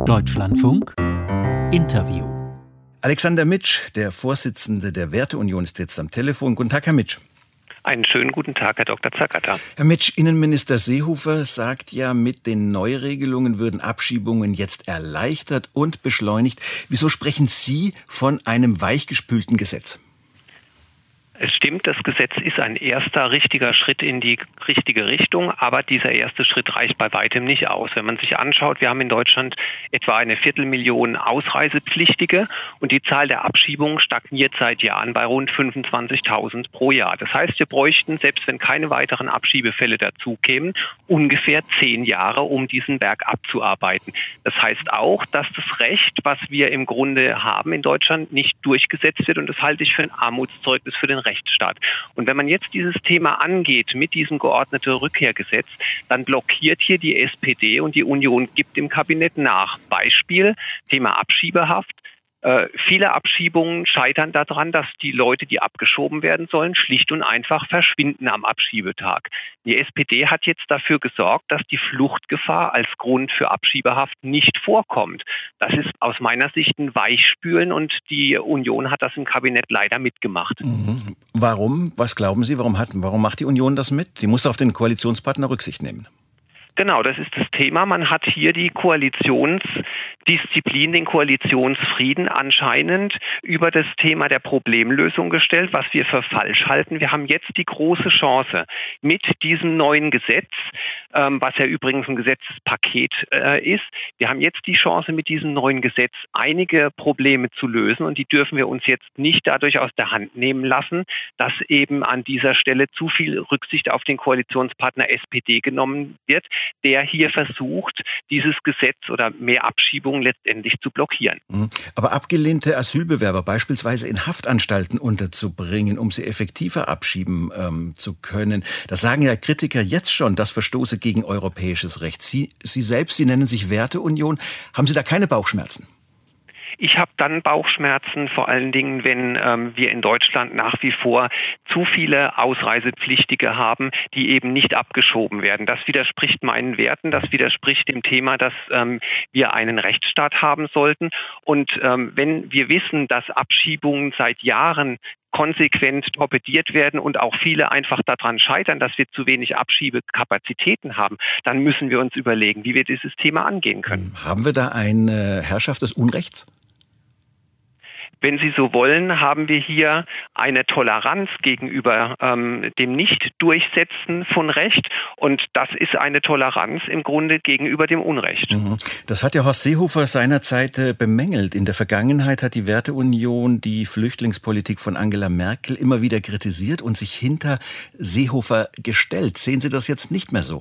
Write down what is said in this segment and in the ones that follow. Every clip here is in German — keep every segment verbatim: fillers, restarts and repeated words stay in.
Deutschlandfunk Interview. Alexander Mitsch, der Vorsitzende der Werteunion, ist jetzt am Telefon. Guten Tag, Herr Mitsch. Einen schönen guten Tag, Herr Doktor Zagatta. Herr Mitsch, Innenminister Seehofer sagt ja, mit den Neuregelungen würden Abschiebungen jetzt erleichtert und beschleunigt. Wieso sprechen Sie von einem weichgespülten Gesetz? Es stimmt, das Gesetz ist ein erster richtiger Schritt in die richtige Richtung, aber dieser erste Schritt reicht bei weitem nicht aus. Wenn man sich anschaut, wir haben in Deutschland etwa eine Viertelmillion Ausreisepflichtige und die Zahl der Abschiebungen stagniert seit Jahren bei rund fünfundzwanzigtausend pro Jahr. Das heißt, wir bräuchten, selbst wenn keine weiteren Abschiebefälle dazukämen, ungefähr zehn Jahre, um diesen Berg abzuarbeiten. Das heißt auch, dass das Recht, was wir im Grunde haben in Deutschland, nicht durchgesetzt wird und das halte ich für ein Armutszeugnis für den Rechtsstaat. Und wenn man jetzt dieses Thema angeht mit diesem geordneten Rückkehrgesetz, dann blockiert hier die S P D und die Union gibt im Kabinett nach. Beispiel, Thema Abschiebehaft. Äh, viele Abschiebungen scheitern daran, dass die Leute, die abgeschoben werden sollen, schlicht und einfach verschwinden am Abschiebetag. Die S P D hat jetzt dafür gesorgt, dass die Fluchtgefahr als Grund für Abschiebehaft nicht vorkommt. Das ist aus meiner Sicht ein Weichspülen und die Union hat das im Kabinett leider mitgemacht. Mhm. Warum? Was glauben Sie? Warum, hat, warum macht die Union das mit? Die muss auf den Koalitionspartner Rücksicht nehmen. Genau, das ist das Thema. Man hat hier die Koalitionsdisziplin, den Koalitionsfrieden anscheinend über das Thema der Problemlösung gestellt, was wir für falsch halten. Wir haben jetzt die große Chance mit diesem neuen Gesetz, ähm, was ja übrigens ein Gesetzespaket äh, ist. Wir haben jetzt die Chance mit diesem neuen Gesetz einige Probleme zu lösen und die dürfen wir uns jetzt nicht dadurch aus der Hand nehmen lassen, dass eben an dieser Stelle zu viel Rücksicht auf den Koalitionspartner S P D genommen wird, der hier versucht, dieses Gesetz oder mehr Abschiebungen letztendlich zu blockieren. Aber abgelehnte Asylbewerber beispielsweise in Haftanstalten unterzubringen, um sie effektiver abschieben ähm, zu können, das sagen ja Kritiker jetzt schon, das verstoße gegen europäisches Recht. Sie, Sie selbst, Sie nennen sich Werteunion. Haben Sie da keine Bauchschmerzen? Ich habe dann Bauchschmerzen, vor allen Dingen, wenn ähm, wir in Deutschland nach wie vor zu viele Ausreisepflichtige haben, die eben nicht abgeschoben werden. Das widerspricht meinen Werten, das widerspricht dem Thema, dass ähm, wir einen Rechtsstaat haben sollten. Und ähm, wenn wir wissen, dass Abschiebungen seit Jahren konsequent torpediert werden und auch viele einfach daran scheitern, dass wir zu wenig Abschiebekapazitäten haben, dann müssen wir uns überlegen, wie wir dieses Thema angehen können. Haben wir da eine Herrschaft des Unrechts? Wenn Sie so wollen, haben wir hier eine Toleranz gegenüber ähm, dem Nicht-Durchsetzen von Recht und das ist eine Toleranz im Grunde gegenüber dem Unrecht. Mhm. Das hat ja Horst Seehofer seinerzeit äh, bemängelt. In der Vergangenheit hat die Werteunion die Flüchtlingspolitik von Angela Merkel immer wieder kritisiert und sich hinter Seehofer gestellt. Sehen Sie das jetzt nicht mehr so?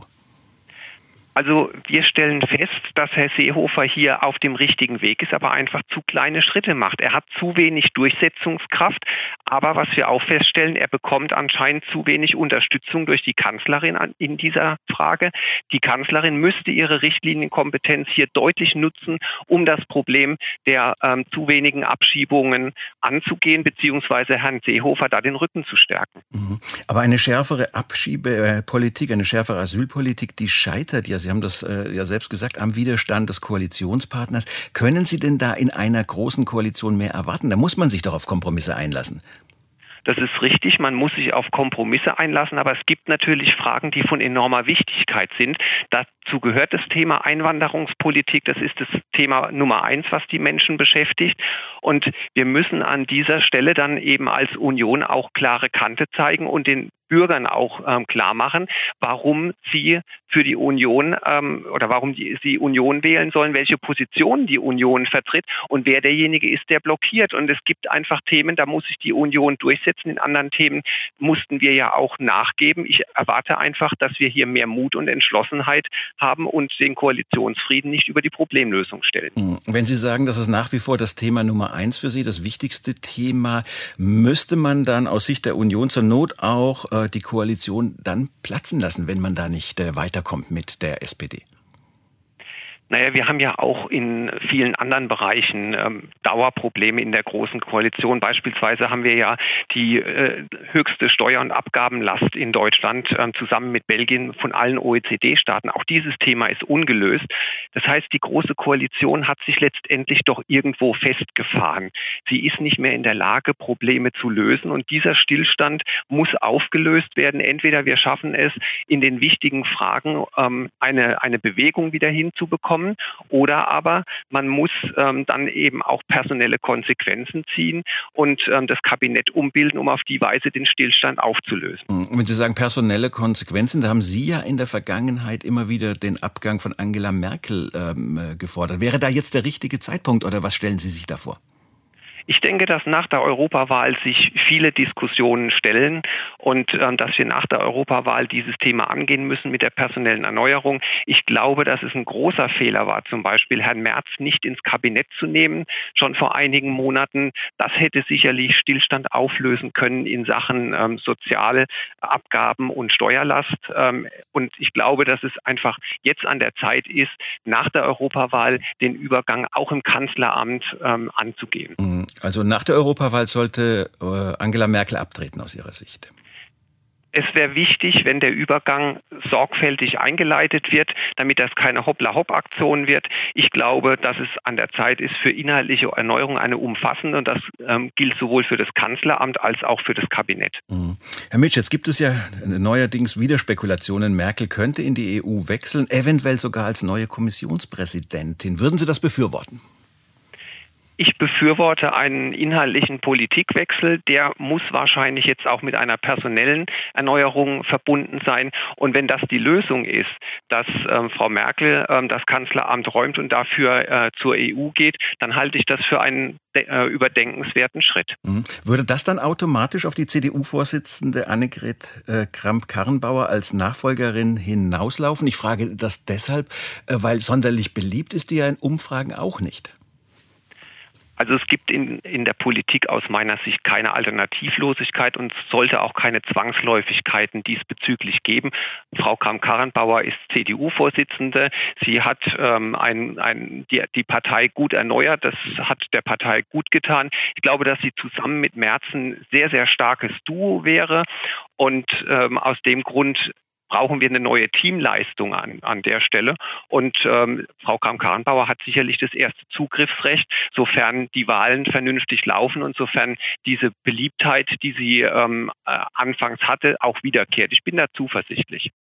Also wir stellen fest, dass Herr Seehofer hier auf dem richtigen Weg ist, aber einfach zu kleine Schritte macht. Er hat zu wenig Durchsetzungskraft, aber was wir auch feststellen, er bekommt anscheinend zu wenig Unterstützung durch die Kanzlerin in dieser Frage. Die Kanzlerin müsste ihre Richtlinienkompetenz hier deutlich nutzen, um das Problem der ähm, zu wenigen Abschiebungen anzugehen, beziehungsweise Herrn Seehofer da den Rücken zu stärken. Aber eine schärfere Abschiebepolitik, eine schärfere Asylpolitik, die scheitert ja. Sie haben das äh, ja selbst gesagt, am Widerstand des Koalitionspartners. Können Sie denn da in einer großen Koalition mehr erwarten? Da muss man sich doch auf Kompromisse einlassen. Das ist richtig, man muss sich auf Kompromisse einlassen, aber es gibt natürlich Fragen, die von enormer Wichtigkeit sind. Dazu gehört das Thema Einwanderungspolitik, das ist das Thema Nummer eins, was die Menschen beschäftigt. Und wir müssen an dieser Stelle dann eben als Union auch klare Kante zeigen und den Bürgern auch ähm, klar machen, warum sie für die Union ähm, oder warum die, sie Union wählen sollen, welche Position die Union vertritt und wer derjenige ist, der blockiert. Und es gibt einfach Themen, da muss sich die Union durchsetzen. In anderen Themen mussten wir ja auch nachgeben. Ich erwarte einfach, dass wir hier mehr Mut und Entschlossenheit haben und den Koalitionsfrieden nicht über die Problemlösung stellen. Wenn Sie sagen, das ist nach wie vor das Thema Nummer eins für Sie, das wichtigste Thema, müsste man dann aus Sicht der Union zur Not auch äh, die Koalition dann platzen lassen, wenn man da nicht äh, weiterkommt mit der S P D? Naja, wir haben ja auch in vielen anderen Bereichen ähm, Dauerprobleme in der Großen Koalition. Beispielsweise haben wir ja die äh, höchste Steuer- und Abgabenlast in Deutschland äh, zusammen mit Belgien von allen O E C D-Staaten. Auch dieses Thema ist ungelöst. Das heißt, die Große Koalition hat sich letztendlich doch irgendwo festgefahren. Sie ist nicht mehr in der Lage, Probleme zu lösen, und dieser Stillstand muss aufgelöst werden. Entweder wir schaffen es, in den wichtigen Fragen ähm, eine, eine Bewegung wieder hinzubekommen, oder aber man muss ähm, dann eben auch personelle Konsequenzen ziehen und ähm, das Kabinett umbilden, um auf die Weise den Stillstand aufzulösen. Und wenn Sie sagen personelle Konsequenzen, da haben Sie ja in der Vergangenheit immer wieder den Abgang von Angela Merkel ähm, gefordert. Wäre da jetzt der richtige Zeitpunkt, oder was stellen Sie sich da vor? Ich denke, dass nach der Europawahl sich viele Diskussionen stellen und äh, dass wir nach der Europawahl dieses Thema angehen müssen mit der personellen Erneuerung. Ich glaube, dass es ein großer Fehler war, zum Beispiel Herrn Merz nicht ins Kabinett zu nehmen, schon vor einigen Monaten. Das hätte sicherlich Stillstand auflösen können in Sachen ähm, Sozialabgaben und Steuerlast. Ähm, und ich glaube, dass es einfach jetzt an der Zeit ist, nach der Europawahl den Übergang auch im Kanzleramt ähm, anzugehen. Mhm. Also nach der Europawahl sollte Angela Merkel abtreten aus Ihrer Sicht? Es wäre wichtig, wenn der Übergang sorgfältig eingeleitet wird, damit das keine Hoppla-Hopp-Aktion wird. Ich glaube, dass es an der Zeit ist für inhaltliche Erneuerung eine umfassende, und das ähm, gilt sowohl für das Kanzleramt als auch für das Kabinett. Mhm. Herr Mitsch, jetzt gibt es ja neuerdings wieder Spekulationen, Merkel könnte in die E U wechseln, eventuell sogar als neue Kommissionspräsidentin. Würden Sie das befürworten? Ich befürworte einen inhaltlichen Politikwechsel. Der muss wahrscheinlich jetzt auch mit einer personellen Erneuerung verbunden sein. Und wenn das die Lösung ist, dass ähm, Frau Merkel ähm, das Kanzleramt räumt und dafür äh, zur E U geht, dann halte ich das für einen äh, überdenkenswerten Schritt. Mhm. Würde das dann automatisch auf die C D U-Vorsitzende Annegret äh, Kramp-Karrenbauer als Nachfolgerin hinauslaufen? Ich frage das deshalb, äh, weil sonderlich beliebt ist die ja in Umfragen auch nicht. Also es gibt in, in der Politik aus meiner Sicht keine Alternativlosigkeit, und es sollte auch keine Zwangsläufigkeiten diesbezüglich geben. Frau Kramp-Karrenbauer ist C D U-Vorsitzende. Sie hat ähm, ein, ein, die, die Partei gut erneuert. Das hat der Partei gut getan. Ich glaube, dass sie zusammen mit Merz ein sehr, sehr starkes Duo wäre. Und ähm, aus dem Grund brauchen wir eine neue Teamleistung an, an der Stelle. Und ähm, Frau Kramp-Karrenbauer hat sicherlich das erste Zugriffsrecht, sofern die Wahlen vernünftig laufen und sofern diese Beliebtheit, die sie ähm, äh, anfangs hatte, auch wiederkehrt. Ich bin da zuversichtlich.